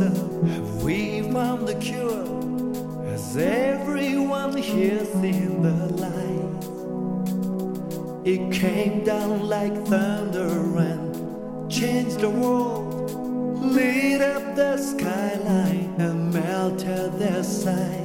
cancer. Have we found the cure? Has everyone here seen the light? It came down like thunder and changed the world, lit up the skyline and melted their sight.